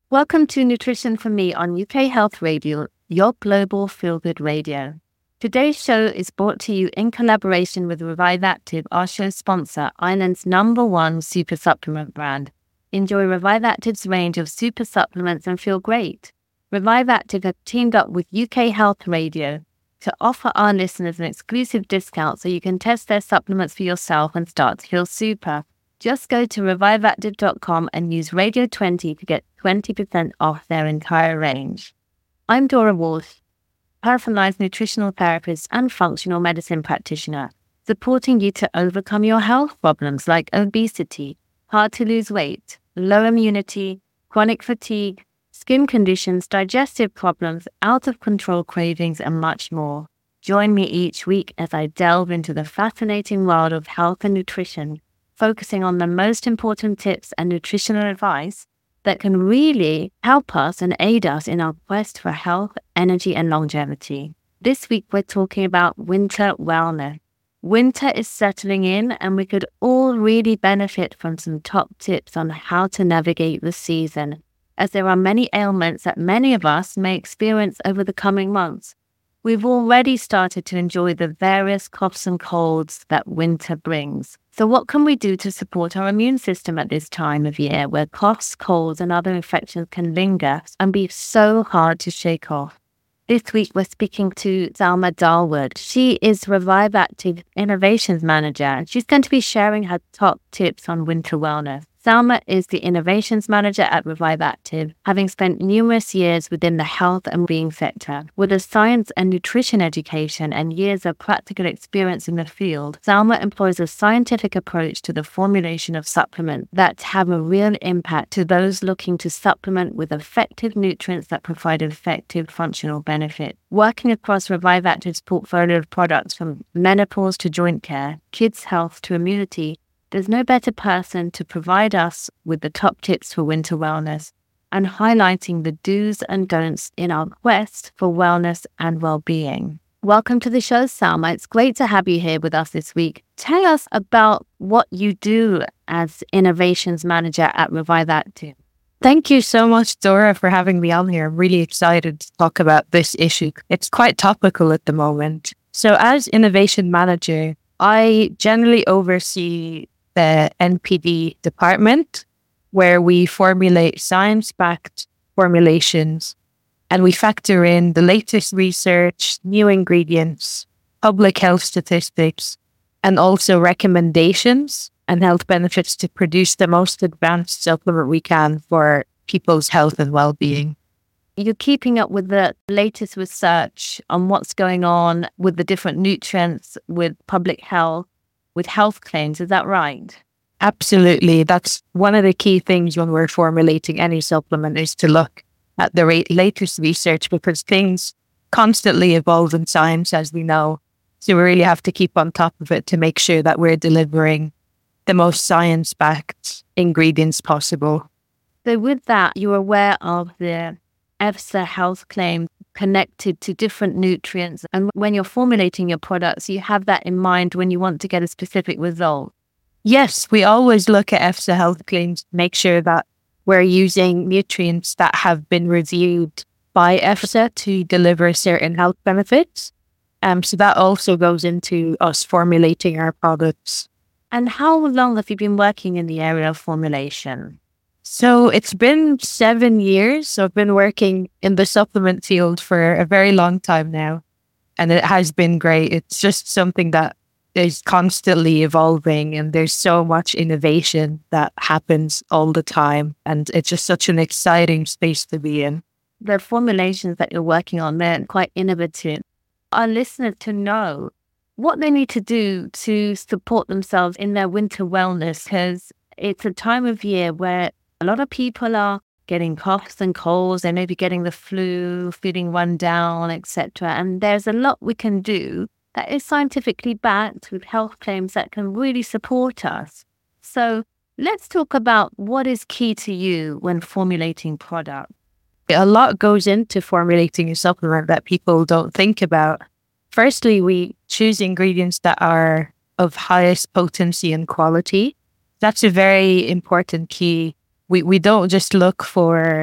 Welcome to Nutrition for Me on UK Health Radio, your global feel-good radio. Today's show is brought to you in collaboration with Revive Active, our show sponsor, Ireland's #1 super supplement brand. Enjoy Revive Active's range of super supplements and feel great. Revive Active have teamed up with UK Health Radio to offer our listeners an exclusive discount so you can test their supplements for yourself and start to feel super. Just go to reviveactive.com and use Radio 20 to get 20% off their entire range. I'm Dora Walsh, personalized nutritional therapist and functional medicine practitioner, supporting you to overcome your health problems like obesity, hard to lose weight, low immunity, chronic fatigue, skin conditions, digestive problems, out of control cravings, and much more. Join me each week as I delve into the fascinating world of health and nutrition, focusing on the most important tips and nutritional advice that can really help us and aid us in our quest for health, energy, and longevity. This week, we're talking about winter wellness. Winter is settling in, and we could all really benefit from some top tips on how to navigate the season, as there are many ailments that many of us may experience over the coming months. We've already started to enjoy the various coughs and colds that winter brings. So what can we do to support our immune system at this time of year where coughs, colds, and other infections can linger and be so hard to shake off? This week, we're speaking to Salma Darwood. She is Revive Active Innovations Manager, and she's going to be sharing her top tips on winter wellness. Salma is the Innovations Manager at Revive Active, having spent numerous years within the health and being sector. With a science and nutrition education and years of practical experience in the field, Salma employs a scientific approach to the formulation of supplements that have a real impact to those looking to supplement with effective nutrients that provide effective functional benefit. Working across Revive Active's portfolio of products from menopause to joint care, kids' health to immunity, there's no better person to provide us with the top tips for winter wellness and highlighting the do's and don'ts in our quest for wellness and well-being. Welcome to the show, Salma. It's great to have you here with us this week. Tell us about what you do as Innovations Manager at Revive Active. Thank you so much, Dora, for having me on here. I'm really excited to talk about this issue. It's quite topical at the moment. So as Innovation Manager, I generally oversee the NPD department, where we formulate science-backed formulations and we factor in the latest research, new ingredients, public health statistics, and also recommendations and health benefits to produce the most advanced supplement we can for people's health and well-being. You're keeping up with the latest research on what's going on with the different nutrients, with public health, with health claims. Is that right? Absolutely. That's one of the key things when we're formulating any supplement is to look at the latest research because things constantly evolve in science, as we know. So we really have to keep on top of it to make sure that we're delivering the most science-backed ingredients possible. So with that, you're aware of the EFSA health claim connected to different nutrients. And when you're formulating your products, you have that in mind when you want to get a specific result. Yes, we always look at EFSA health claims to make sure that we're using nutrients that have been reviewed by EFSA to deliver certain health benefits. So that also goes into us formulating our products. And how long have you been working in the area of formulation? So it's been 7 years. So I've been working in the supplement field for a very long time now. And it has been great. It's just something that is constantly evolving and there's so much innovation that happens all the time. And it's just such an exciting space to be in. The formulations that you're working on, they're quite innovative. Our listeners to know what they need to do to support themselves in their winter wellness, because it's a time of year where a lot of people are getting coughs and colds, they may be getting the flu, feeling run down, etc. And there's a lot we can do that is scientifically backed with health claims that can really support us. So let's talk about what is key to you when formulating products. A lot goes into formulating a supplement that people don't think about. Firstly, we choose ingredients that are of highest potency and quality. That's a very important key. We don't just look for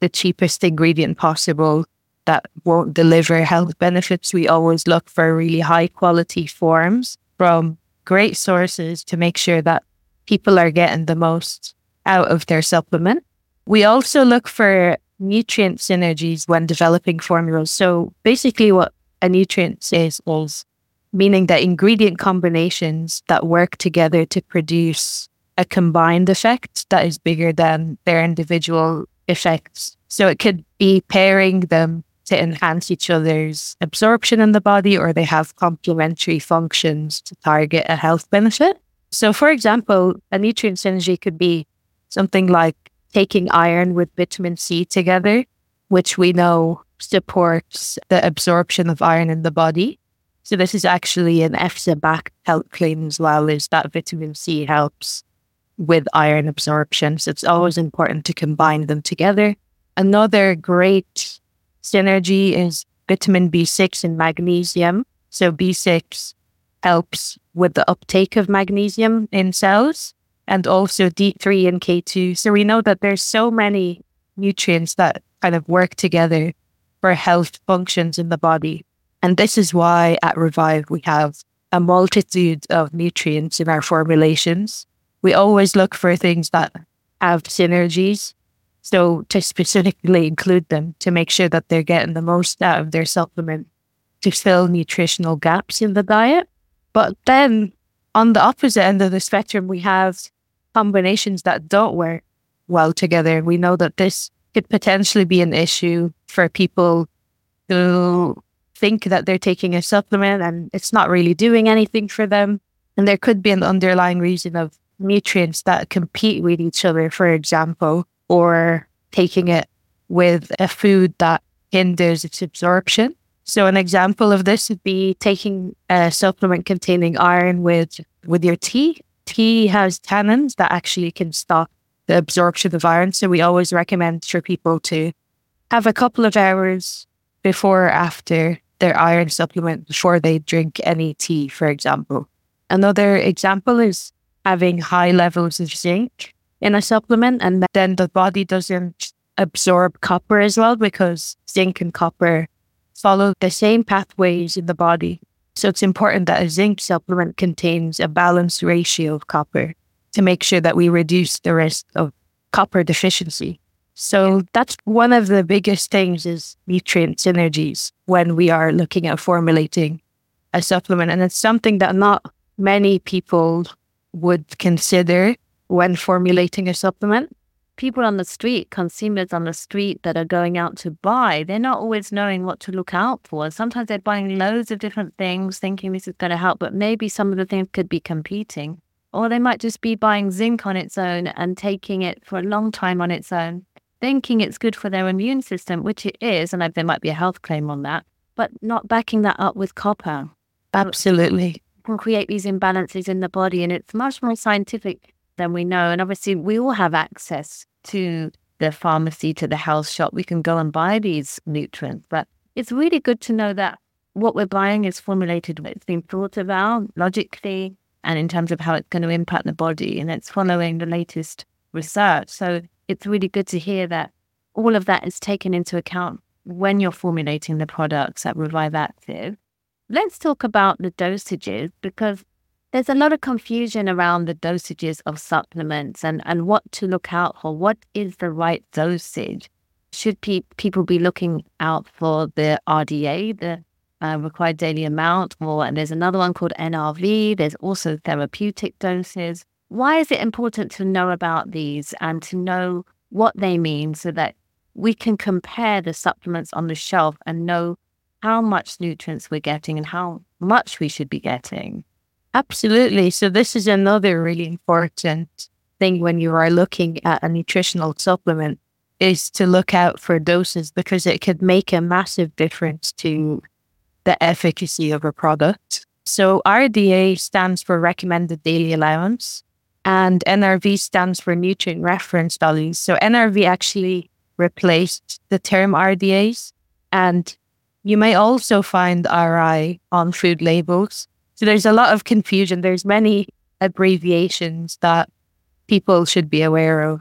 the cheapest ingredient possible that won't deliver health benefits. We always look for really high quality forms from great sources to make sure that people are getting the most out of their supplement. We also look for nutrient synergies when developing formulas. So basically what a nutrient is meaning that ingredient combinations that work together to produce a combined effect that is bigger than their individual effects. So it could be pairing them to enhance each other's absorption in the body, or they have complementary functions to target a health benefit. So for example, a nutrient synergy could be something like taking iron with vitamin C together, which we know supports the absorption of iron in the body. So this is actually an EFSA-backed health claim as well, is that vitamin C helps with iron absorption. So it's always important to combine them together. Another great synergy is vitamin B6 and magnesium. So B6 helps with the uptake of magnesium in cells, and also D3 and K2. So we know that there's so many nutrients that kind of work together for health functions in the body. And this is why at Revive we have a multitude of nutrients in our formulations. We always look for things that have synergies. So to specifically include them to make sure that they're getting the most out of their supplement to fill nutritional gaps in the diet. But then on the opposite end of the spectrum, we have combinations that don't work well together. We know that this could potentially be an issue for people who think that they're taking a supplement and it's not really doing anything for them. And there could be an underlying reason of nutrients that compete with each other, for example, or taking it with a food that hinders its absorption. So an example of this would be taking a supplement containing iron with your tea. Tea has tannins that actually can stop the absorption of iron. So we always recommend for people to have a couple of hours before or after their iron supplement before they drink any tea, for example. Another example is having high levels of zinc in a supplement, and then the body doesn't absorb copper as well, because zinc and copper follow the same pathways in the body. So it's important that a zinc supplement contains a balanced ratio of copper to make sure that we reduce the risk of copper deficiency. So that's one of the biggest things, is nutrient synergies when we are looking at formulating a supplement. And it's something that not many people would consider when formulating a supplement. People on the street, consumers on the street that are going out to buy, they're not always knowing what to look out for. Sometimes they're buying loads of different things thinking this is going to help, but maybe some of the things could be competing. Or they might just be buying zinc on its own and taking it for a long time on its own, thinking it's good for their immune system, which it is, and there might be a health claim on that, but not backing that up with copper. Absolutely. Can create these imbalances in the body, and it's much more scientific than we know. And obviously we all have access to the pharmacy, to the health shop. We can go and buy these nutrients, but it's really good to know that what we're buying is formulated, it's been thought about logically and in terms of how it's going to impact the body, and it's following the latest research. So it's really good to hear that all of that is taken into account when you're formulating the products at Revive Active. Let's talk about the dosages, because there's a lot of confusion around the dosages of supplements and what to look out for. What is the right dosage? Should people be looking out for the RDA, the required daily amount, and there's another one called NRV. There's also therapeutic doses. Why is it important to know about these and to know what they mean so that we can compare the supplements on the shelf and know how much nutrients we're getting and how much we should be getting? Absolutely. So this is another really important thing when you are looking at a nutritional supplement, is to look out for doses, because it could make a massive difference to the efficacy of a product. So RDA stands for recommended daily allowance, and NRV stands for nutrient reference values. So NRV actually replaced the term RDAs, and you may also find RI on food labels. So there's a lot of confusion. There's many abbreviations that people should be aware of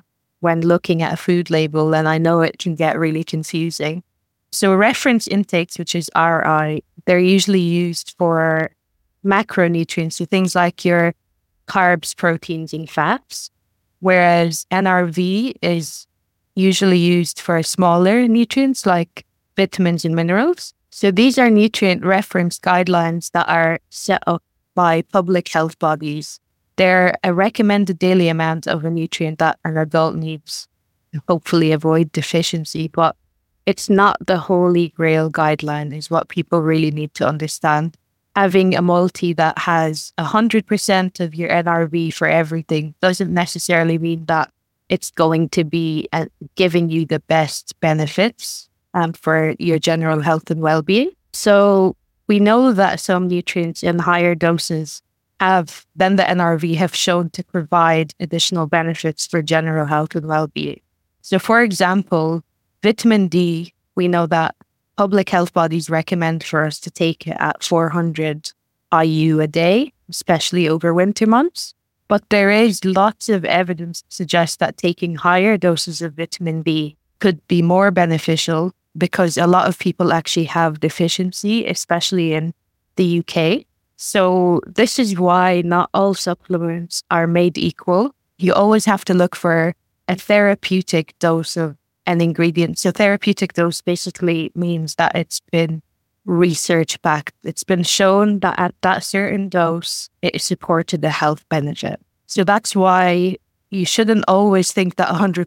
when looking at a food label, and I know it can get really confusing. So reference intakes, which is RI, they're usually used for macronutrients, so things like your carbs, proteins, and fats, whereas NRV is usually used for smaller nutrients like vitamins and minerals. So these are nutrient reference guidelines that are set up by public health bodies. They're a recommended daily amount of a nutrient that an adult needs to hopefully avoid deficiency, but it's not the holy grail guideline is what people really need to understand. Having a multi that has 100% of your NRV for everything doesn't necessarily mean that it's going to be giving you the best benefits for your general health and well-being. So we know that some nutrients in higher doses than the NRV have shown to provide additional benefits for general health and well-being. So for example, vitamin D, we know that public health bodies recommend for us to take it at 400 IU a day, especially over winter months. But there is lots of evidence to suggest that taking higher doses of vitamin D could be more beneficial because a lot of people actually have deficiency, especially in the UK. So this is why not all supplements are made equal. You always have to look for a therapeutic dose of an ingredient. So therapeutic dose basically means that it's been research backed. It's been shown that at that certain dose, it supported the health benefit. So that's why you shouldn't always think that 100%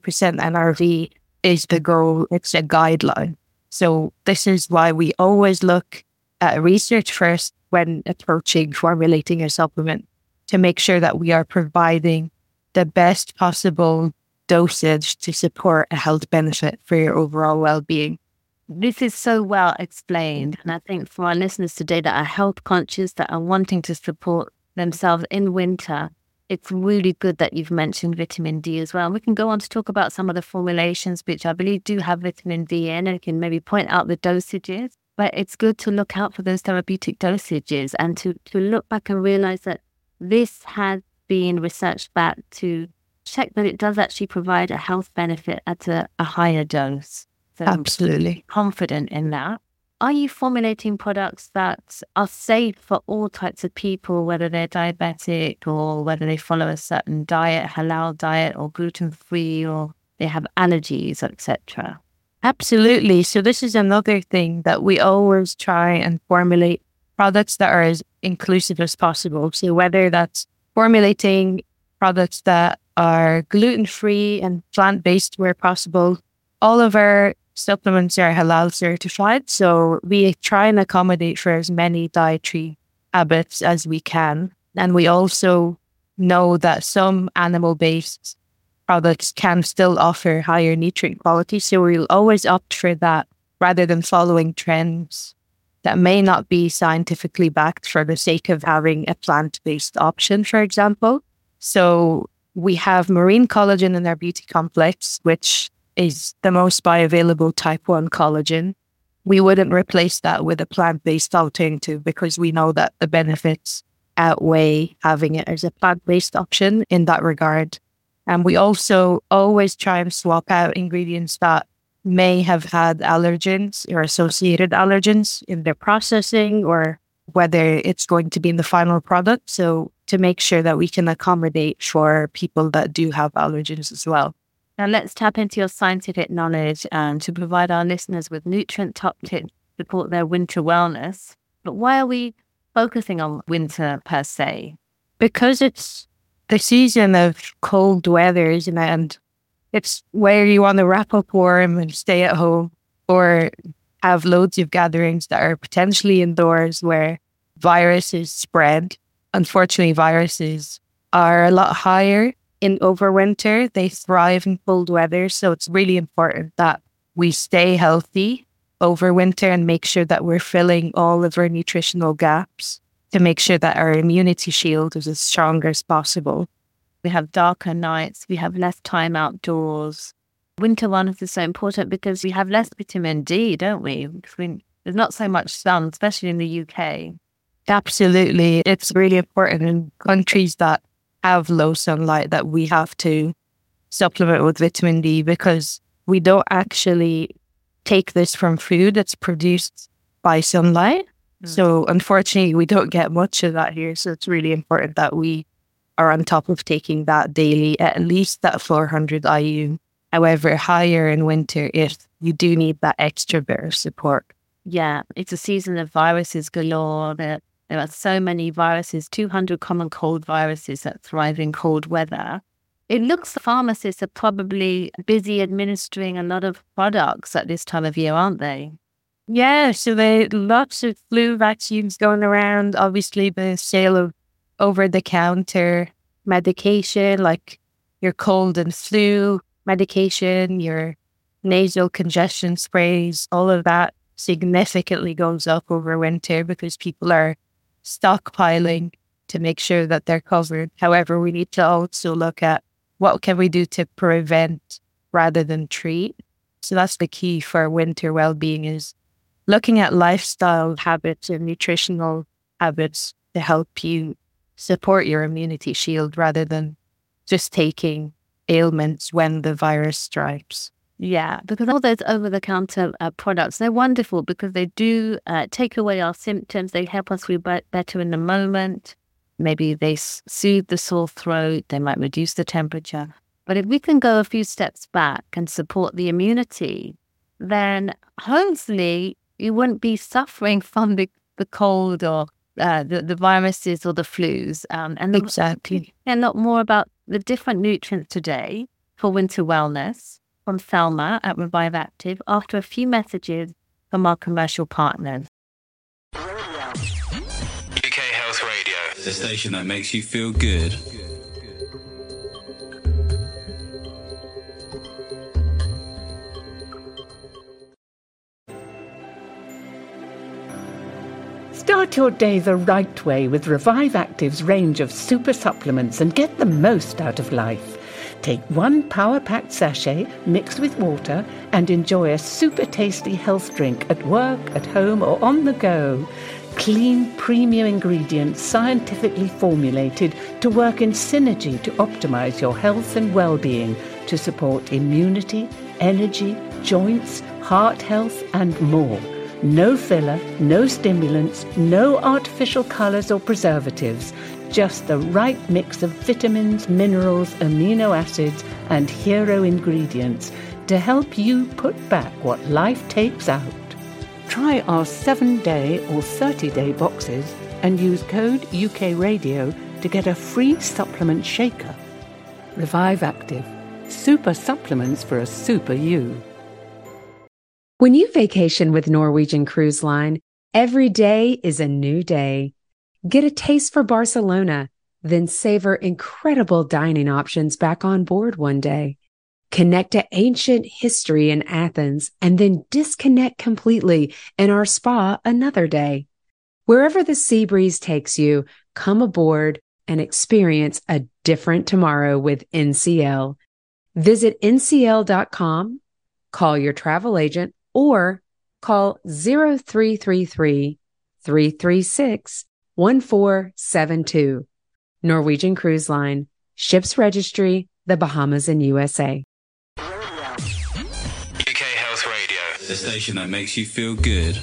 NRV is the goal. It's a guideline. So this is why we always look at research first when approaching formulating a supplement to make sure that we are providing the best possible dosage to support a health benefit for your overall well-being. This is so well explained. And I think for our listeners today that are health conscious, that are wanting to support themselves in winter, it's really good that you've mentioned vitamin D as well. And we can go on to talk about some of the formulations, which I believe do have vitamin D in, and can maybe point out the dosages. But it's good to look out for those therapeutic dosages and to look back and realize that this has been researched back to check that it does actually provide a health benefit at a higher dose. So absolutely confident in that. Are you formulating products that are safe for all types of people, whether they're diabetic or whether they follow a certain diet, halal diet or gluten-free, or they have allergies, etc.? Absolutely. So this is another thing that we always try and formulate products that are as inclusive as possible. So whether that's formulating products that are gluten-free and plant-based where possible, all of our supplements are halal certified. So we try and accommodate for as many dietary habits as we can. And we also know that some animal-based products can still offer higher nutrient quality. So we'll always opt for that rather than following trends that may not be scientifically backed for the sake of having a plant-based option, for example. So we have marine collagen in our beauty complex, which is the most bioavailable type 1 collagen. We wouldn't replace that with a plant-based alternative because we know that the benefits outweigh having it as a plant-based option in that regard. And we also always try and swap out ingredients that may have had allergens or associated allergens in their processing, or whether it's going to be in the final product. So to make sure that we can accommodate for people that do have allergens as well. Now let's tap into your scientific knowledge to provide our listeners with nutrient top tips to support their winter wellness. But why are we focusing on winter per se? Because it's the season of cold weather, isn't it? And it's where you want to wrap up warm and stay at home, or have loads of gatherings that are potentially indoors where viruses spread. Unfortunately, viruses are a lot higher in overwinter. They thrive in cold weather. So it's really important that we stay healthy over winter and make sure that we're filling all of our nutritional gaps to make sure that our immunity shield is as strong as possible. We have darker nights. We have less time outdoors. Winter wellness is so important because we have less vitamin D, don't we? Because there's not so much sun, especially in the UK. Absolutely. It's really important in countries that have low sunlight that we have to supplement with vitamin D because we don't actually take this from food. It's produced by sunlight. So unfortunately, we don't get much of that here. So it's really important that we are on top of taking that daily, at least that 400 IU. However, higher in winter if you do need that extra bit of support. Yeah, it's a season of viruses galore. There are so many viruses, 200 common cold viruses that thrive in cold weather. It looks the pharmacists are probably busy administering a lot of products at this time of year, aren't they? Yeah, so there lots of flu vaccines going around. Obviously, the sale of over-the-counter medication, like your cold and flu medication, your nasal congestion sprays, all of that significantly goes up over winter because people are stockpiling to make sure that they're covered. However, we need to also look at what can we do to prevent rather than treat. So that's the key for winter well-being, is looking at lifestyle habits and nutritional habits to help you support your immunity shield rather than just taking ailments when the virus strikes. Yeah, because all those over-the-counter products, they're wonderful because they do take away our symptoms. They help us feel better in the moment. Maybe they soothe the sore throat. They might reduce the temperature. But if we can go a few steps back and support the immunity, then hopefully you wouldn't be suffering from the cold or the viruses or the flus. And Exactly. And not more about the different nutrients today for winter wellness from Salma at Revive Active after a few messages from our commercial partners. UK Health Radio, the station that makes you feel good. Start your day the right way with Revive Active's range of super supplements and get the most out of life. Take one power-packed sachet mixed with water and enjoy a super tasty health drink at work, at home or on the go. Clean, premium ingredients scientifically formulated to work in synergy to optimize your health and well-being to support immunity, energy, joints, heart health and more. No filler, no stimulants, no artificial colours or preservatives. Just the right mix of vitamins, minerals, amino acids and hero ingredients to help you put back what life takes out. Try our 7-day or 30-day boxes and use code UK Radio to get a free supplement shaker. Revive Active. Super supplements for a super you. When you vacation with Norwegian Cruise Line, every day is a new day. Get a taste for Barcelona, then savor incredible dining options back on board one day. Connect to ancient history in Athens and then disconnect completely in our spa another day. Wherever the sea breeze takes you, come aboard and experience a different tomorrow with NCL. Visit ncl.com, call your travel agent, or call 0333-336-1472. Norwegian Cruise Line. Ships registry, the Bahamas and USA. UK Health Radio, the station that makes you feel good.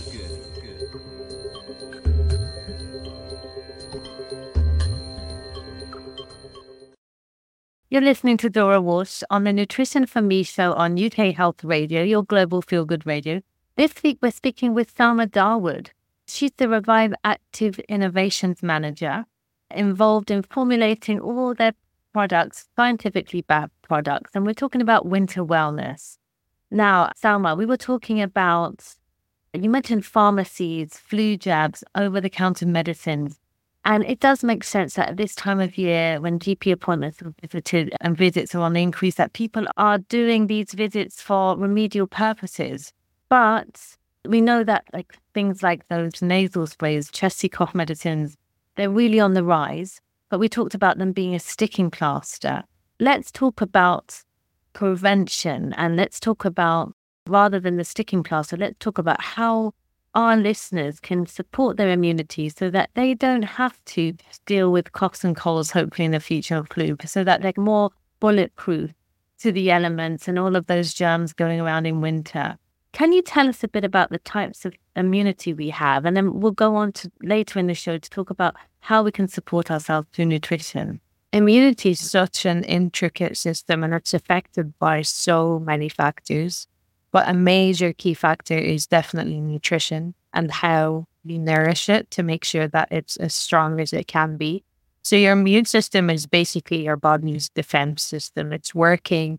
You're listening to Dora Walsh on the Nutrition for Me show on UK Health Radio, your global feel-good radio. This week, we're speaking with Salma Darwood. She's the Revive Active Innovations Manager, involved in formulating all their products, scientifically backed products, and we're talking about winter wellness. Now, Salma, we were talking about, you mentioned pharmacies, flu jabs, over-the-counter medicines. And it does make sense that at this time of year, when GP appointments are visited and visits are on the increase, that people are doing these visits for remedial purposes. But we know that things like those nasal sprays, chesty cough medicines, they're really on the rise. But we talked about them being a sticking plaster. Let's talk about prevention, and let's talk about, rather than the sticking plaster, let's talk about how our listeners can support their immunity so that they don't have to deal with coughs and colds, hopefully in the future, of flu, so that they're more bulletproof to the elements and all of those germs going around in winter. Can you tell us a bit about the types of immunity we have? And then we'll go on to later in the show to talk about how we can support ourselves through nutrition. Immunity is such an intricate system and it's affected by so many factors. But a major key factor is definitely nutrition and how you nourish it to make sure that it's as strong as it can be. So your immune system is basically your body's defense system. It's working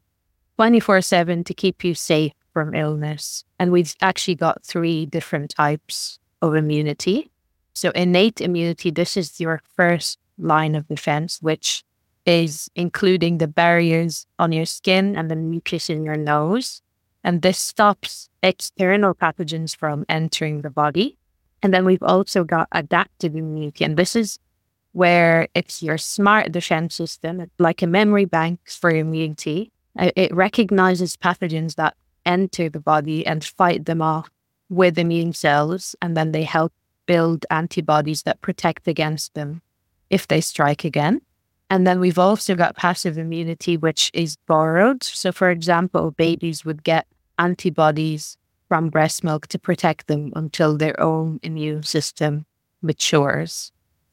24/7 to keep you safe from illness. And we've actually got 3 different types of immunity. So innate immunity, this is your first line of defense, which is including the barriers on your skin and the mucus in your nose. And this stops external pathogens from entering the body. And then we've also got adaptive immunity. And this is where it's your smart defense system, like a memory bank for immunity. It recognizes pathogens that enter the body and fight them off with immune cells. And then they help build antibodies that protect against them if they strike again. And then we've also got passive immunity, which is borrowed. So for example, babies would get antibodies from breast milk to protect them until their own immune system matures.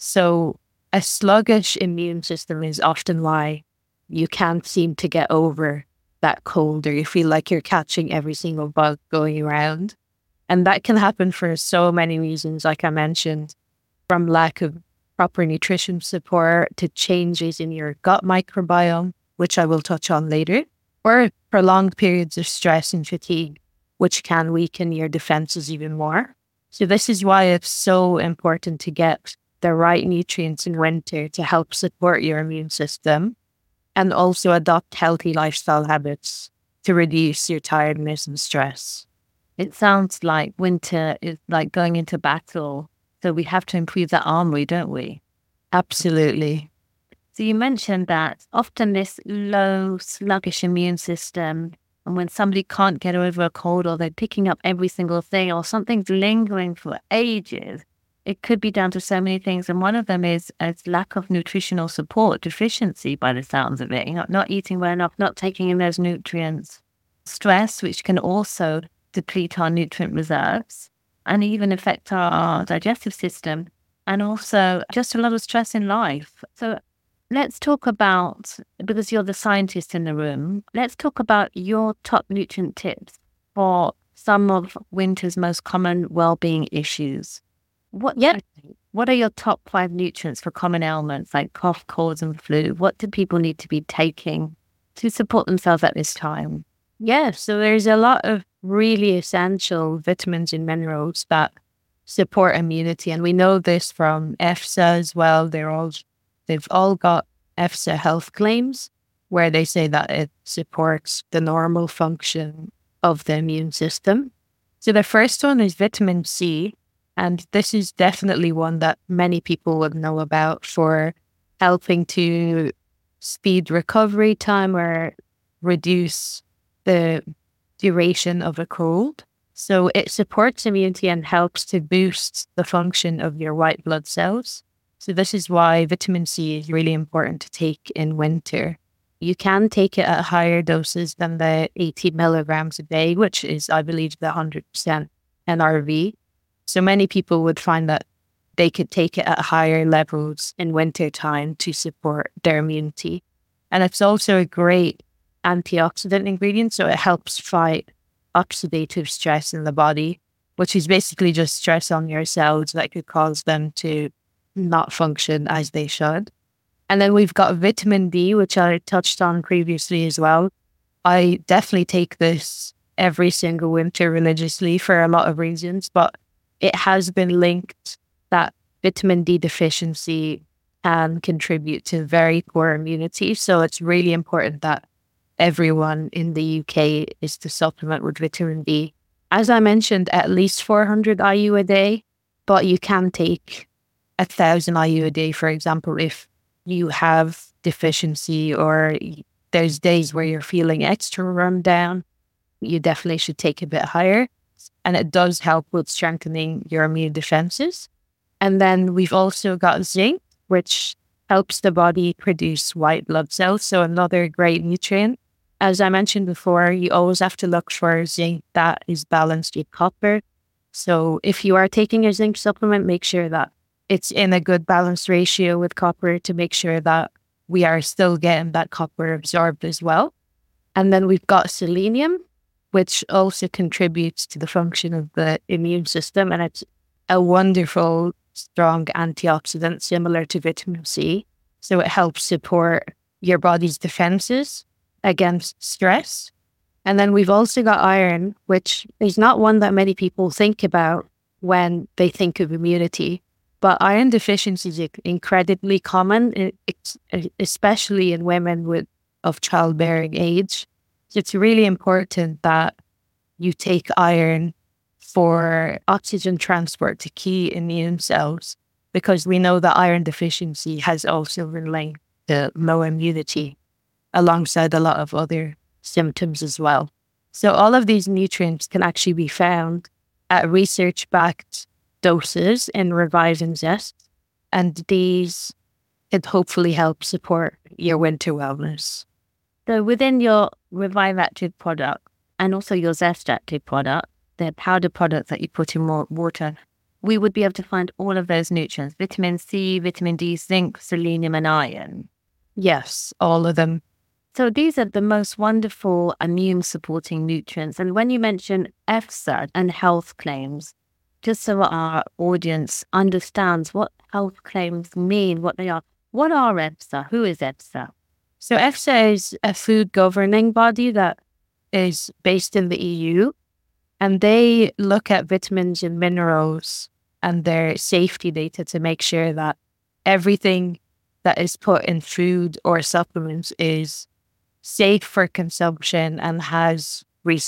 So a sluggish immune system is often why you can't seem to get over that cold, or you feel like you're catching every single bug going around. And that can happen for so many reasons, like I mentioned, from lack of proper nutrition support to changes in your gut microbiome, which I will touch on later, or prolonged periods of stress and fatigue, which can weaken your defenses even more. So this is why it's so important to get the right nutrients in winter to help support your immune system, and also adopt healthy lifestyle habits to reduce your tiredness and stress. It sounds like winter is like going into battle. So we have to improve that armory, don't we? Absolutely. So you mentioned that often this low, sluggish immune system, and when somebody can't get over a cold or they're picking up every single thing or something's lingering for ages, it could be down to so many things. And one of them is lack of nutritional support, deficiency by the sounds of it, not eating well enough, not taking in those nutrients. Stress, which can also deplete our nutrient reserves and even affect our digestive system, and also just a lot of stress in life. So let's talk about, because you're the scientist in the room, let's talk about your top nutrient tips for some of winter's most common well-being issues. What are your top 5 nutrients for common ailments like cough, colds, and flu? What do people need to be taking to support themselves at this time? Yeah, so there's a lot of really essential vitamins and minerals that support immunity. And we know this from EFSA as well. They've all got EFSA health claims where they say that it supports the normal function of the immune system. So the first one is vitamin C. And this is definitely one that many people would know about for helping to speed recovery time or reduce the duration of a cold. So it supports immunity and helps to boost the function of your white blood cells. So this is why vitamin C is really important to take in winter. You can take it at higher doses than the 80 milligrams a day, which is, I believe, the 100% NRV. So many people would find that they could take it at higher levels in winter time to support their immunity. And it's also a great antioxidant ingredient, so it helps fight oxidative stress in the body, which is basically just stress on your cells that could cause them to not function as they should. And then we've got vitamin D, which I touched on previously as well. I definitely take this every single winter religiously for a lot of reasons, but it has been linked that vitamin D deficiency can contribute to very poor immunity. So it's really important that everyone in the UK is to supplement with vitamin D. As I mentioned, at least 400 IU a day, but you can take 1,000 IU a day, for example, if you have deficiency or there's days where you're feeling extra run down, you definitely should take a bit higher. And it does help with strengthening your immune defenses. And then we've also got zinc, which helps the body produce white blood cells. So another great nutrient. As I mentioned before, you always have to look for zinc that is balanced with copper. So if you are taking a zinc supplement, make sure that it's in a good balanced ratio with copper to make sure that we are still getting that copper absorbed as well. And then we've got selenium, which also contributes to the function of the immune system. And it's a wonderful, strong antioxidant similar to vitamin C. So it helps support your body's defenses against stress. And then we've also got iron, which is not one that many people think about when they think of immunity. But iron deficiency is incredibly common, especially in women of childbearing age. So it's really important that you take iron for oxygen transport to key immune cells, because we know that iron deficiency has also been linked to low immunity alongside a lot of other symptoms as well. So all of these nutrients can actually be found at research-backed doses in Revive and Zest, and these could hopefully help support your winter wellness. So within your Revive Active product and also your Zest Active product, the powder product that you put in water, we would be able to find all of those nutrients: vitamin C, vitamin D, zinc, selenium, and iron. Yes, all of them. So these are the most wonderful immune-supporting nutrients. And when you mention EFSA and health claims, just so our audience understands what health claims mean, what they are, what are EFSA? Who is EFSA? So EFSA is a food governing body that is based in the EU, and they look at vitamins and minerals and their safety data to make sure that everything that is put in food or supplements is safe for consumption and has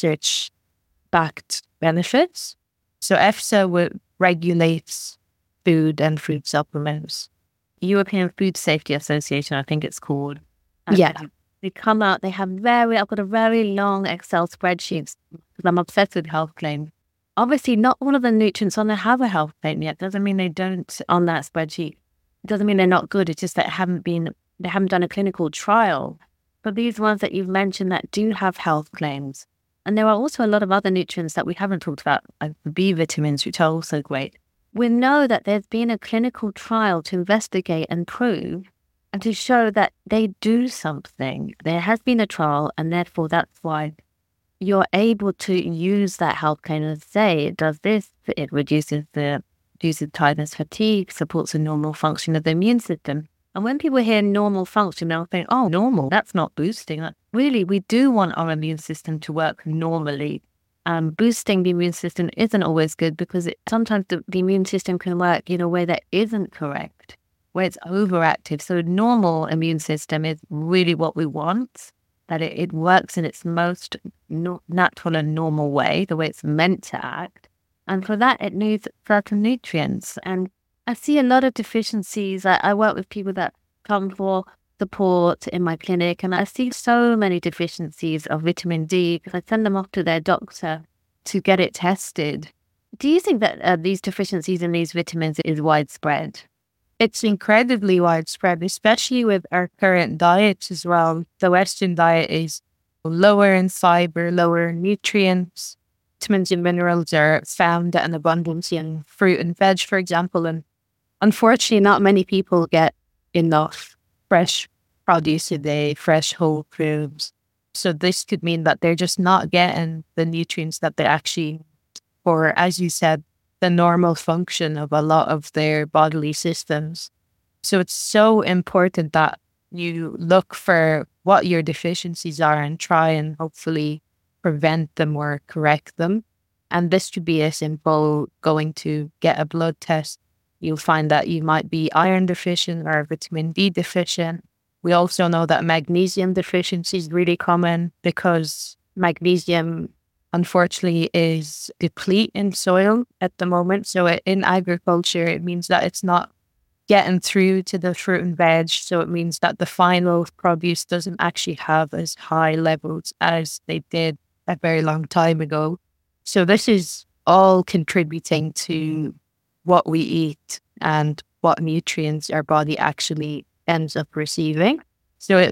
research-backed benefits. So EFSA regulates food and food supplements. European Food Safety Association, I think it's called. Yeah. They come out, I've got a very long Excel spreadsheet because I'm obsessed with health claims. Obviously, not all of the nutrients on there have a health claim yet. Doesn't mean they don't on that spreadsheet. It doesn't mean they're not good. It's just that they haven't done a clinical trial. But these ones that you've mentioned that do have health claims. And there are also a lot of other nutrients that we haven't talked about, like the B vitamins, which are also great. We know that there's been a clinical trial to investigate and prove and to show that they do something. There has been a trial, and therefore that's why you're able to use that health claim and say it does this, it reduces tiredness, fatigue, supports the normal function of the immune system. And when people hear normal function, they'll think, oh, normal, that's not boosting. Really, we do want our immune system to work normally. Boosting the immune system isn't always good because sometimes the immune system can work in a way that isn't correct, where it's overactive. So a normal immune system is really what we want, that it works in its most natural and normal way, the way it's meant to act. And for that, it needs certain nutrients. And I see a lot of deficiencies. I work with people that come for support in my clinic, and I see so many deficiencies of vitamin D because I send them off to their doctor to get it tested. Do you think that these deficiencies in these vitamins is widespread? It's incredibly widespread, especially with our current diets as well. The Western diet is lower in fiber, lower in nutrients. Vitamins and minerals are found at an abundance in fruit and veg, for example, and unfortunately, not many people get enough fresh produce a day, fresh whole foods. So this could mean that they're just not getting the nutrients that they actually need for, as you said, the normal function of a lot of their bodily systems. So it's so important that you look for what your deficiencies are and try and hopefully prevent them or correct them. And this could be as simple going to get a blood test. You'll find that you might be iron deficient or vitamin D deficient. We also know that magnesium deficiency is really common because magnesium, unfortunately, is deplete in soil at the moment. So in agriculture, it means that it's not getting through to the fruit and veg. So it means that the final produce doesn't actually have as high levels as they did a very long time ago. So this is all contributing to what we eat and what nutrients our body actually ends up receiving. So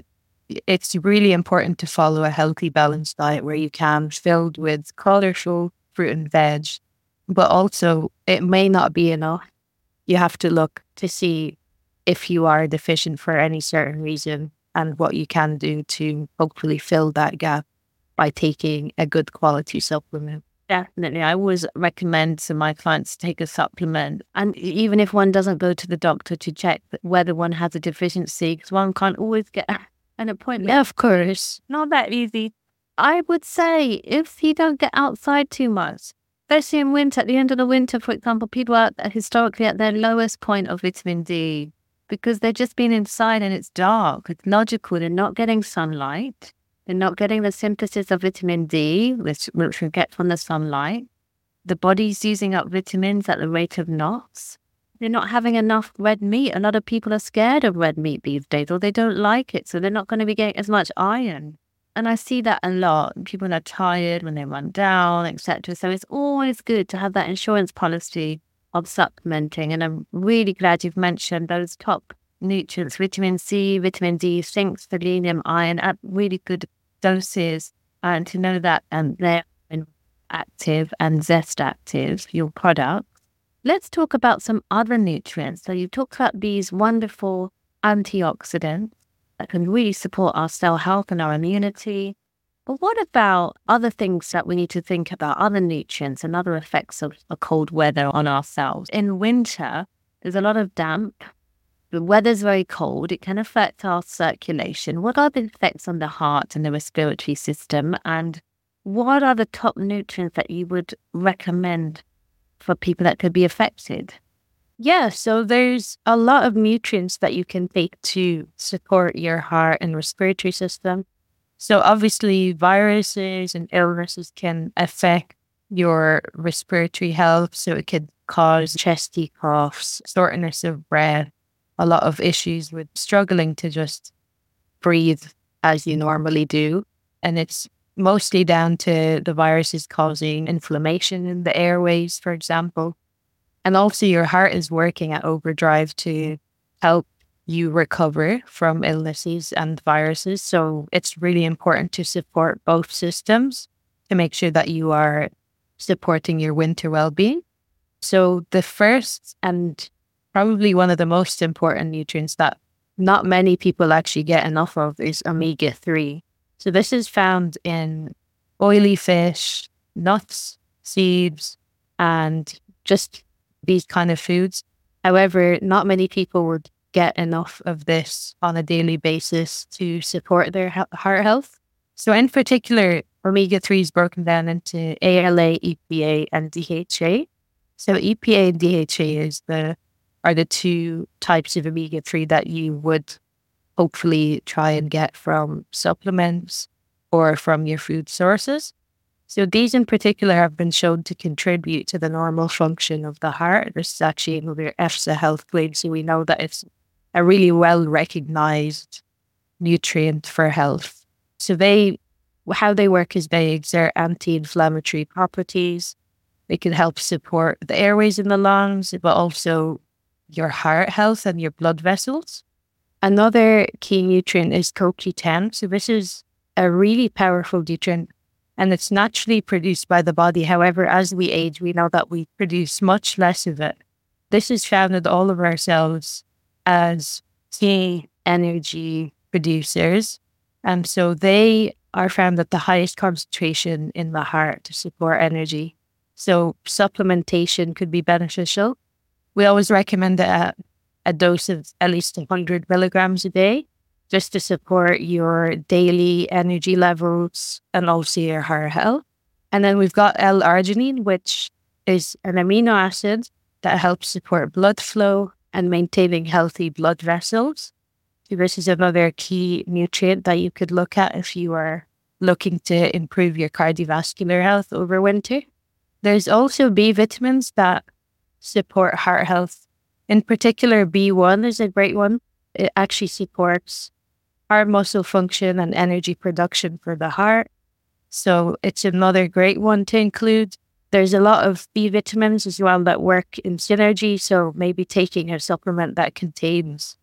it's really important to follow a healthy, balanced diet where you can, filled with colorful fruit and veg. But also, it may not be enough. You have to look to see if you are deficient for any certain reason and what you can do to hopefully fill that gap by taking a good quality supplement. Definitely. I always recommend to my clients to take a supplement. And even if one doesn't go to the doctor to check whether one has a deficiency, because one can't always get an appointment. Yeah, of course. Not that easy. I would say if you don't get outside too much, especially in winter, at the end of the winter, for example, people are historically at their lowest point of vitamin D because they're just being inside and it's dark. It's logical. They're not getting sunlight. They're not getting the synthesis of vitamin D, which we get from the sunlight. The body's using up vitamins at the rate of knots. They're not having enough red meat. A lot of people are scared of red meat these days, or they don't like it, so they're not going to be getting as much iron. And I see that a lot. People are tired when they run down, etc. So it's always good to have that insurance policy of supplementing. And I'm really glad you've mentioned those top nutrients, vitamin C, vitamin D, zinc, selenium, iron at really good doses. And to know that they're active and Zest Active, your product. Let's talk about some other nutrients. So you talked about these wonderful antioxidants that can really support our cell health and our immunity. But what about other things that we need to think about, other nutrients and other effects of a cold weather on our cells? In winter, there's a lot of damp. The weather's very cold. It can affect our circulation. What are the effects on the heart and the respiratory system? And what are the top nutrients that you would recommend for people that could be affected? Yeah, so there's a lot of nutrients that you can take to support your heart and respiratory system. So obviously viruses and illnesses can affect your respiratory health. So it could cause chesty coughs, shortness of breath, a lot of issues with struggling to just breathe as you normally do. And it's mostly down to the viruses causing inflammation in the airways, for example. And also your heart is working at overdrive to help you recover from illnesses and viruses. So it's really important to support both systems to make sure that you are supporting your winter well-being. So the first and probably one of the most important nutrients that not many people actually get enough of is omega-3. So this is found in oily fish, nuts, seeds, and just these kind of foods. However, not many people would get enough of this on a daily basis to support their heart health. So in particular, omega-3 is broken down into ALA, EPA, and DHA. So EPA and DHA are the two types of omega-3 that you would hopefully try and get from supplements or from your food sources. So these in particular have been shown to contribute to the normal function of the heart. This is actually another EFSA health claim, so we know that it's a really well-recognized nutrient for health. So how they work is they exert anti-inflammatory properties. They can help support the airways in the lungs, but also your heart health and your blood vessels. Another key nutrient is CoQ10. So this is a really powerful nutrient, and it's naturally produced by the body. However, as we age, we know that we produce much less of it. This is found in all of our cells as key energy producers. And so they are found at the highest concentration in the heart to support energy. So supplementation could be beneficial. We always recommend a dose of at least 100 milligrams a day, just to support your daily energy levels and also your heart health. And then we've got L-arginine, which is an amino acid that helps support blood flow and maintaining healthy blood vessels. So this is another key nutrient that you could look at if you are looking to improve your cardiovascular health over winter. There's also B vitamins that support heart health. In particular, B1 is a great one. It actually supports heart muscle function and energy production for the heart. So it's another great one to include. There's a lot of B vitamins as well that work in synergy. So maybe taking a supplement that contains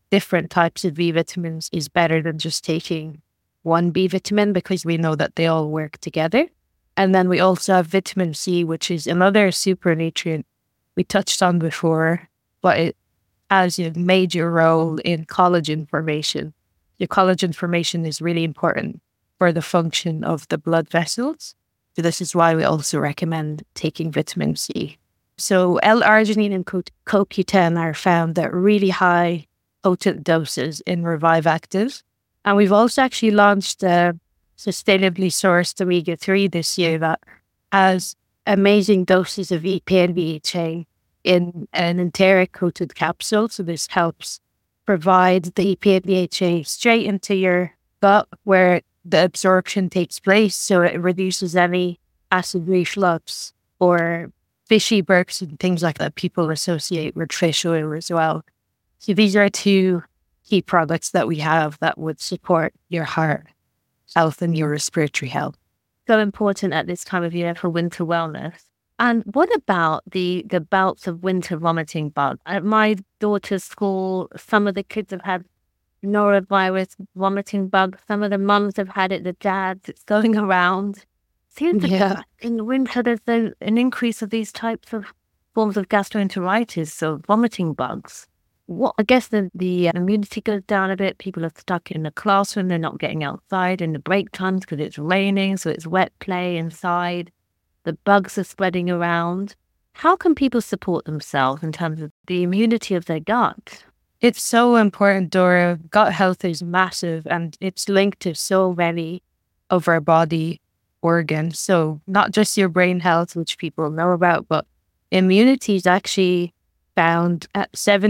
different types of B vitamins is better than just taking one B vitamin, because we know that they all work together. And then we also have vitamin C, which is another super nutrient we touched on before, but it has a major role in collagen formation. The collagen formation is really important for the function of the blood vessels. So this is why we also recommend taking vitamin C. So L-arginine and CoQ10 are found at really high potent doses in Revive Active. And we've also actually launched a sustainably sourced omega-3 this year that has amazing doses of EPA and DHA in an enteric coated capsule. So this helps provide the EPA and DHA straight into your gut where the absorption takes place. So it reduces any acid reflux or fishy burps and things like that people associate with fish oil as well. So these are two key products that we have that would support your heart health and your respiratory health. So important at this time of year for winter wellness. And what about the bouts of winter vomiting bug? At my daughter's school, some of the kids have had norovirus vomiting bug. Some of the mums have had it, the dads, it's going around. Seems like in the winter there's an increase of these types of forms of gastroenteritis, so vomiting bugs. I guess the immunity goes down a bit. People are stuck in the classroom. They're not getting outside in the break times because it's raining, so it's wet play inside. The bugs are spreading around. How can people support themselves in terms of the immunity of their gut? It's so important, Dora. Gut health is massive and it's linked to so many of our body organs. So not just your brain health, which people know about, but immunity is actually found at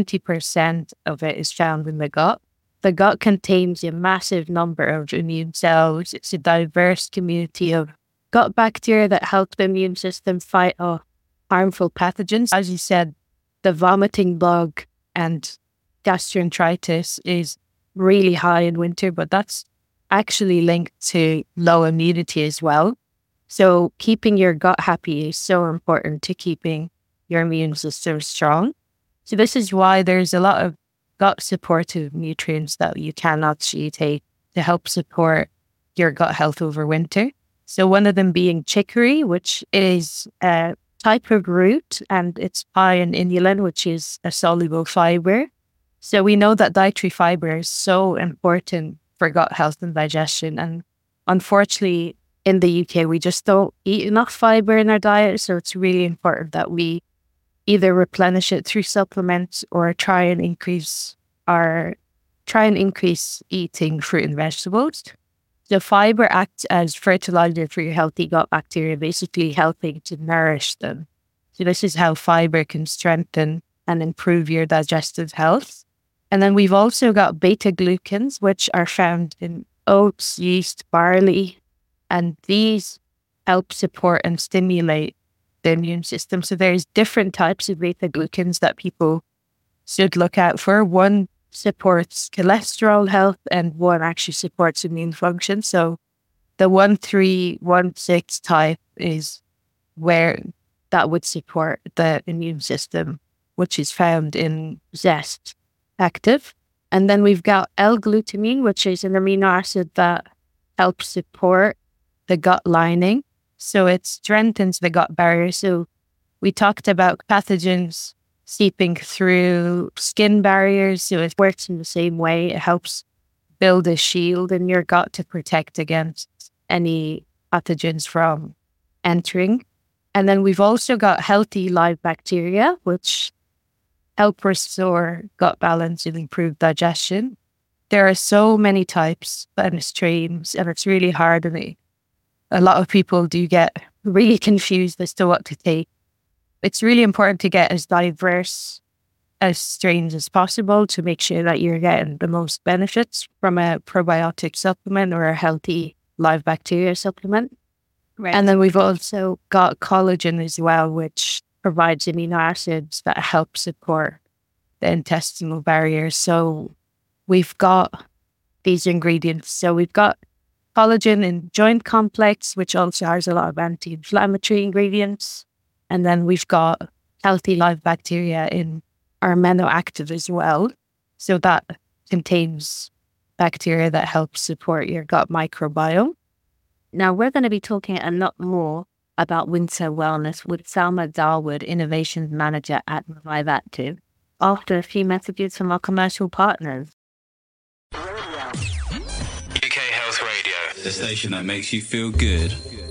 70% of it is found in the gut. The gut contains a massive number of immune cells. It's a diverse community of gut bacteria that help the immune system fight off harmful pathogens. As you said, the vomiting bug and gastroenteritis is really high in winter, but that's actually linked to low immunity as well. So keeping your gut happy is so important to keeping your immune system strong. So this is why there's a lot of gut supportive nutrients that you can actually take to help support your gut health over winter. So one of them being chicory, which is a type of root and it's high in inulin, which is a soluble fiber. So we know that dietary fiber is so important for gut health and digestion. And unfortunately, in the UK, we just don't eat enough fiber in our diet. So it's really important that we either replenish it through supplements or try and increase eating fruit and vegetables. The fiber acts as fertilizer for your healthy gut bacteria, basically helping to nourish them. So this is how fiber can strengthen and improve your digestive health. And then we've also got beta-glucans, which are found in oats, yeast, barley, and these help support and stimulate the immune system. So there's different types of beta-glucans that people should look out for. One supports cholesterol health and one actually supports immune function. So the 1,3,1,6 type is where that would support the immune system, which is found in Zest Active. And then we've got L-glutamine, which is an amino acid that helps support the gut lining. So it strengthens the gut barrier. So we talked about pathogens seeping through skin barriers. So it works in the same way. It helps build a shield in your gut to protect against any pathogens from entering. And then we've also got healthy live bacteria, which help restore gut balance and improve digestion. There are so many types and streams, and it's really hard. And a lot of people do get really confused as to what to take. It's really important to get as diverse as strains as possible to make sure that you're getting the most benefits from a probiotic supplement or a healthy live bacteria supplement. Right. And then we've also got collagen as well, which provides amino acids that help support the intestinal barrier. So we've got these ingredients. So we've got collagen in joint complex, which also has a lot of anti-inflammatory ingredients. And then we've got healthy live bacteria in our Amino Active as well. So that contains bacteria that help support your gut microbiome. Now, we're going to be talking a lot more about winter wellness with Salma Darwood, Innovations Manager at Revive Active, after a few messages from our commercial partners. UK Health Radio, the station that makes you feel good.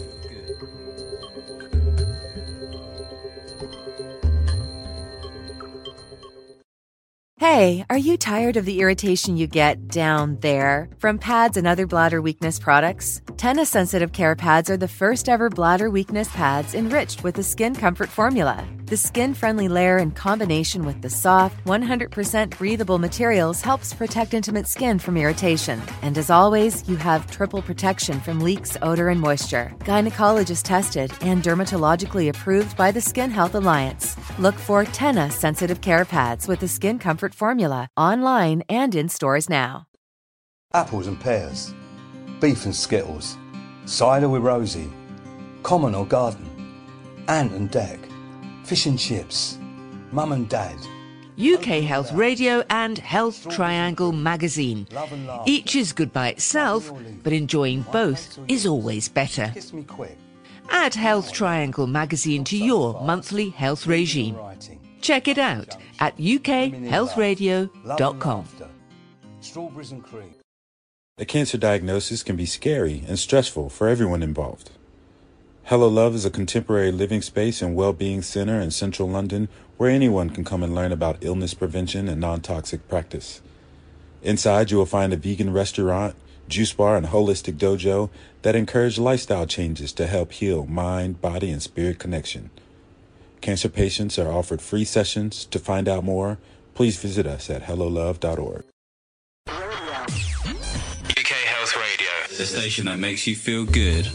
Hey, are you tired of the irritation you get down there from pads and other bladder weakness products? Tena Sensitive Care Pads are the first ever bladder weakness pads enriched with the Skin Comfort formula. The skin-friendly layer in combination with the soft, 100% breathable materials helps protect intimate skin from irritation. And as always, you have triple protection from leaks, odor, and moisture. Gynecologist tested and dermatologically approved by the Skin Health Alliance. Look for Tena Sensitive Care Pads with the Skin Comfort formula online and in stores now. Apples and pears, beef and skittles, cider with Rosie, common or garden, ant and deck, fish and chips, mum and dad. UK Health Radio and Health Triangle magazine. Each is good by itself, but enjoying both is always better. Kiss me quick. Add Health Triangle magazine to your monthly health regime. Check it out at ukhealthradio.com. Strawberries and cream. A cancer diagnosis can be scary and stressful for everyone involved. Hello Love is a contemporary living space and well-being center in central London where anyone can come and learn about illness prevention and non-toxic practice. Inside, you will find a vegan restaurant, juice bar, and holistic dojo that encourage lifestyle changes to help heal mind, body, and spirit connection. Cancer patients are offered free sessions. To find out more, please visit us at hellolove.org. UK Health Radio, the station that makes you feel good.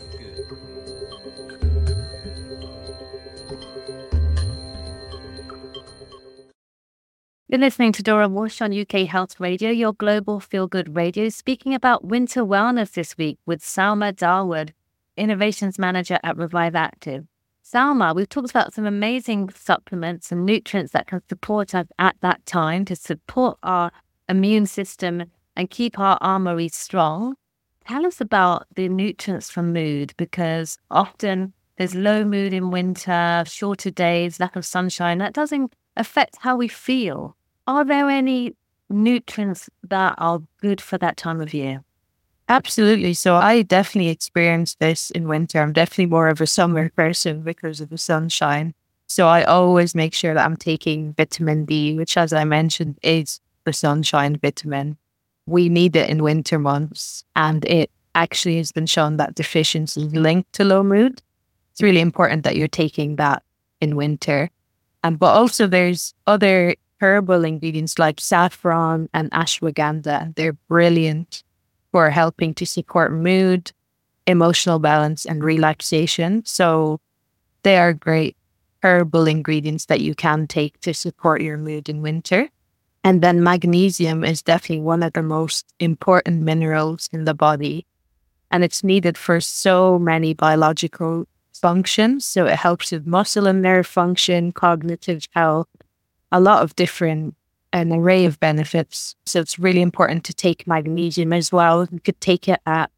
You're listening to Dora Walsh on UK Health Radio, your global feel-good radio, speaking about winter wellness this week with Salma Darwood, Innovations Manager at Revive Active. Salma, we've talked about some amazing supplements and nutrients that can support us at that time to support our immune system and keep our armory strong. Tell us about the nutrients for mood, because often there's low mood in winter, shorter days, lack of sunshine. That doesn't affect how we feel. Are there any nutrients that are good for that time of year? Absolutely. So I definitely experience this in winter. I'm definitely more of a summer person because of the sunshine. So I always make sure that I'm taking vitamin D, which, as I mentioned, is the sunshine vitamin. We need it in winter months, and it actually has been shown that deficiency is linked to low mood. It's really important that you're taking that in winter. But also there's other herbal ingredients like saffron and ashwagandha. They're brilliant for helping to support mood, emotional balance, and relaxation. So they are great herbal ingredients that you can take to support your mood in winter. And then magnesium is definitely one of the most important minerals in the body. And it's needed for so many biological functions. So it helps with muscle and nerve function, cognitive health, a lot of different, an array of benefits. So it's really important to take magnesium as well. You could take it at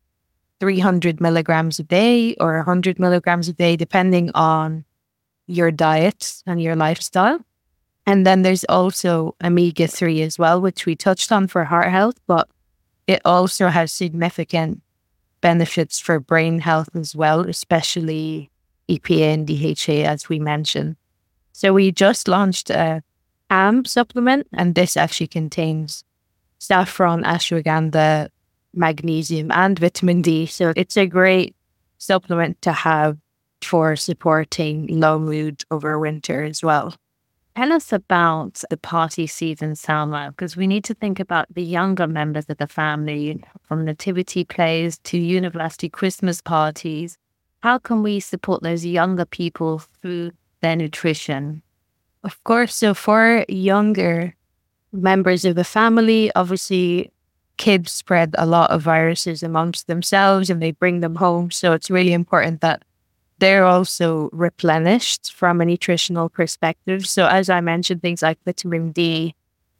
300 milligrams a day or 100 milligrams a day, depending on your diet and your lifestyle. And then there's also omega-3 as well, which we touched on for heart health, but it also has significant benefits for brain health as well, especially EPA and DHA, as we mentioned. So we just launched a AM supplement, and this actually contains saffron, ashwagandha, magnesium, and vitamin D. So it's a great supplement to have for supporting low mood over winter as well. Tell us about the party season, Salma, because we need to think about the younger members of the family, from nativity plays to university Christmas parties. How can we support those younger people through their nutrition? Of course, so for younger members of the family, obviously kids spread a lot of viruses amongst themselves and they bring them home. So it's really important that they're also replenished from a nutritional perspective. So as I mentioned, things like vitamin D,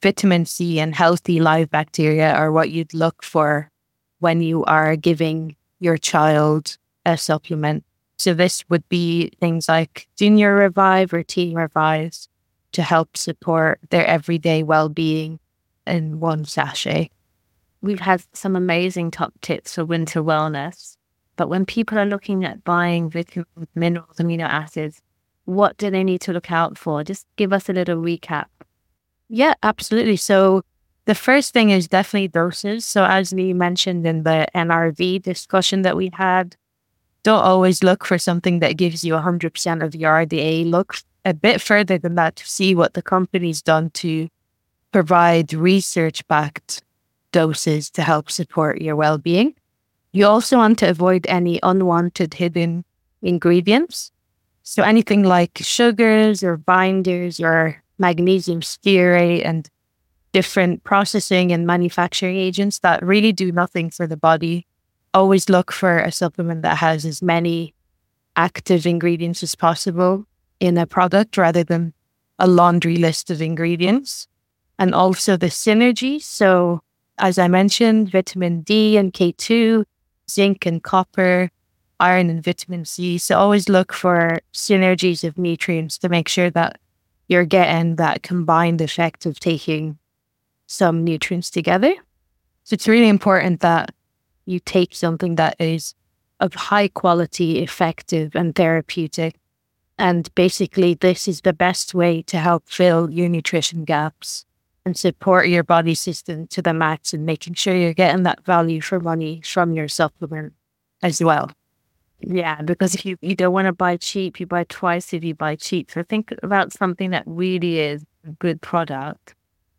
vitamin C and healthy live bacteria are what you'd look for when you are giving your child a supplement. So this would be things like Junior Revive or Teen Revive to help support their everyday well-being in one sachet. We've had some amazing top tips for winter wellness, but when people are looking at buying vitamins, minerals, amino acids, what do they need to look out for? Just give us a little recap. Yeah, absolutely. So the first thing is definitely doses. So as we mentioned in the NRV discussion that we had, don't always look for something that gives you 100% of your RDA. Look a bit further than that to see what the company's done to provide research-backed doses to help support your well-being. You also want to avoid any unwanted hidden ingredients. So anything like sugars or binders or magnesium stearate and different processing and manufacturing agents that really do nothing for the body. Always look for a supplement that has as many active ingredients as possible in a product rather than a laundry list of ingredients. And also the synergy. So as I mentioned, vitamin D and K2, zinc and copper, iron and vitamin C. So always look for synergies of nutrients to make sure that you're getting that combined effect of taking some nutrients together. So it's really important that you take something that is of high quality, effective and therapeutic. And basically this is the best way to help fill your nutrition gaps and support your body system to the max and making sure you're getting that value for money from your supplement as well. Yeah, because if you don't want to buy cheap, you buy twice if you buy cheap. So think about something that really is a good product.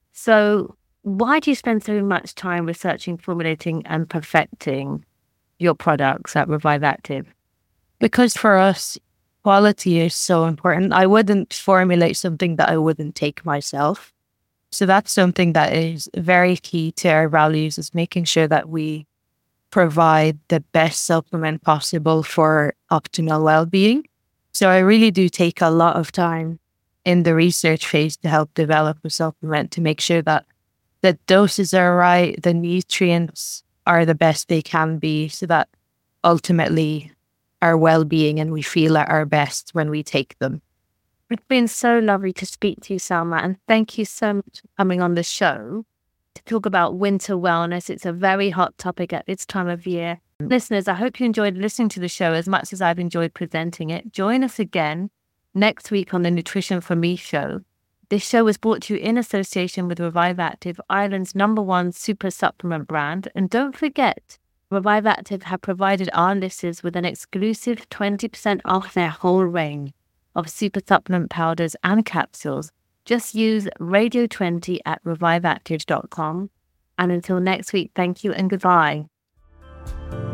So why do you spend so much time researching, formulating and perfecting your products at Revive Active? Because for us, quality is so important. I wouldn't formulate something that I wouldn't take myself. So that's something that is very key to our values, is making sure that we provide the best supplement possible for optimal well-being. So I really do take a lot of time in the research phase to help develop a supplement to make sure that the doses are right, the nutrients are the best they can be, so that ultimately our well-being and we feel at our best when we take them. It's been so lovely to speak to you, Salma, and thank you so much for coming on the show to talk about winter wellness. It's a very hot topic at this time of year. Listeners, I hope you enjoyed listening to the show as much as I've enjoyed presenting it. Join us again next week on the Nutrition for Me show. This show was brought to you in association with Revive Active, Ireland's #1 super supplement brand. And don't forget, Revive Active have provided our listeners with an exclusive 20% off their whole range of super supplement powders and capsules. Just use Radio20 at reviveactive.com. And until next week, thank you and goodbye.